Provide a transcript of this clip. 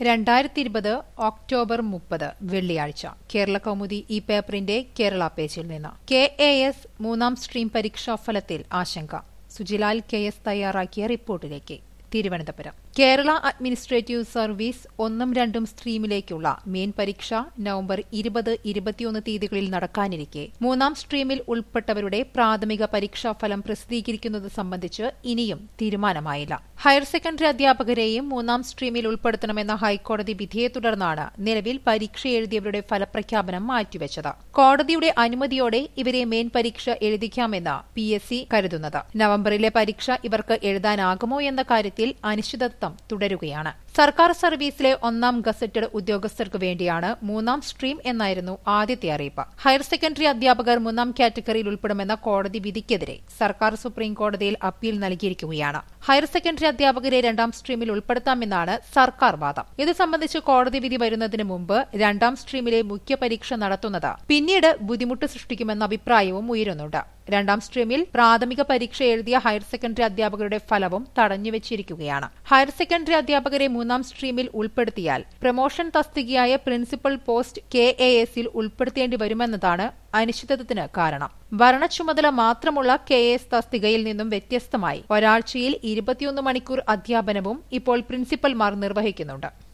2020 October 30 വെള്ളിയാഴ്ച കേരളകൗമുദി ഈ പേപ്പറിന്റെ കേരള പേജിൽ നിന്ന് KAS മൂന്നാം സ്ട്രീം പരീക്ഷാഫലത്തിൽ ആശങ്ക. സുജിലാൽ KS തയ്യാറാക്കിയ റിപ്പോർട്ടിലേക്ക്. തിരുവനന്തപുരം കേരള അഡ്മിനിസ്ട്രേറ്റീവ് സർവീസ് 1ഉം 2ഉം സ്ട്രീമിലേക്കുള്ള മെയിൻ പരീക്ഷ നവംബർ 20-21 തീയതികളിൽ നടക്കാനിരിക്കെ മൂന്നാം സ്ട്രീമിൽ ഉൾപ്പെട്ടവരുടെ പ്രാഥമിക പരീക്ഷാഫലം പ്രസിദ്ധീകരിക്കുന്നത് സംബന്ധിച്ച് ഇനിയും തീരുമാനമായില്ല. ഹയർ സെക്കൻഡറി അധ്യാപകരെയും മൂന്നാം സ്ട്രീമിൽ ഉൾപ്പെടുത്തണമെന്ന ഹൈക്കോടതി വിധിയെ തുടർന്നാണ് നിലവിൽ പരീക്ഷ എഴുതിയവരുടെ ഫലപ്രഖ്യാപനം മാറ്റിവെച്ചത്. കോടതിയുടെ അനുമതിയോടെ ഇവരെ മെയിൻ പരീക്ഷ എഴുതിക്കാമെന്ന് PSC കരുതുന്നത്. നവംബറിലെ പരീക്ഷ ഇവർക്ക് എഴുതാനാകുമോ എന്ന കാര്യത്തിൽ അനിശ്ചിതത്വം തുടരുകയാണ്. സർക്കാർ സർവീസിലെ 1ാം ഗസറ്റഡ് ഉദ്യോഗസ്ഥർക്ക് വേണ്ടിയാണ് മൂന്നാം സ്ട്രീം എന്നായിരുന്നു ആദ്യത്തെ അറിയിപ്പ്. ഹയർ സെക്കൻഡറി അധ്യാപകർ 3ാം കാറ്റഗറിയിൽ ഉൾപ്പെടുമെന്ന കോടതി വിധിക്കെതിരെ സർക്കാർ സുപ്രീം കോടതിയിൽ അപ്പീൽ നൽകിയിരിക്കുകയാണ്. ഹയർ സെക്കൻഡറി അധ്യാപകരെ 2ാം സ്ട്രീമിൽ ഉൾപ്പെടുത്താമെന്നാണ് സർക്കാർ വാദം. ഇത് സംബന്ധിച്ച് കോടതി വിധി വരുന്നതിന് മുമ്പ് 2ാം സ്ട്രീമിലെ മുഖ്യ പരീക്ഷ നടത്തുന്നത് പിന്നീട് ബുദ്ധിമുട്ട് സൃഷ്ടിക്കുമെന്ന അഭിപ്രായവും ഉയരുന്നുണ്ട്. 2ാം സ്ട്രീമിൽ പ്രാഥമിക പരീക്ഷ എഴുതിയ ഹയർ സെക്കൻഡറി അധ്യാപകരുടെ ഫലവും തടഞ്ഞുവച്ചിരിക്കുകയാണ്. ഹയർ സെക്കൻഡറി അധ്യാപകരെ 3ാം സ്ട്രീമിൽ ഉൾപ്പെടുത്തിയാൽ പ്രമോഷൻ തസ്തികയായ പ്രിൻസിപ്പൽ പോസ്റ്റ് KASൽ ഉൾപ്പെടുത്തേണ്ടി വരുമെന്നതാണ് അനിശ്ചിതത്വത്തിന് കാരണം. ഭരണച്ചുമതല മാത്രമുള്ള KAS തസ്തികയിൽ നിന്നും വ്യത്യസ്തമായി ഒരാഴ്ചയിൽ 21 മണിക്കൂർ അധ്യാപനവും ഇപ്പോൾ പ്രിൻസിപ്പൽമാർ നിർവഹിക്കുന്നുണ്ട്.